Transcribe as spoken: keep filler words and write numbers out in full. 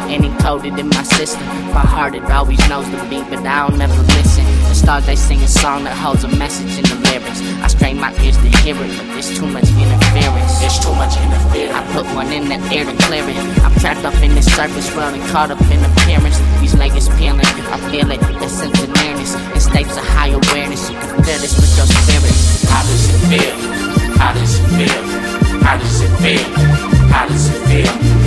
and encoded in my system. My heart, it always knows the beat, but I don't ever listen. The stars, they sing a song that holds a message in the lyrics. I strain my ears to hear it, but there's too much interference. There's too much interference. I put one in the air to clear it. I'm trapped up in this surface world and caught up in appearance. These legs peeling, I feel it, the sense of nearness. It states of high awareness, you can feel this with your spirit. How does it feel? How does it feel? How does it feel? How does it feel?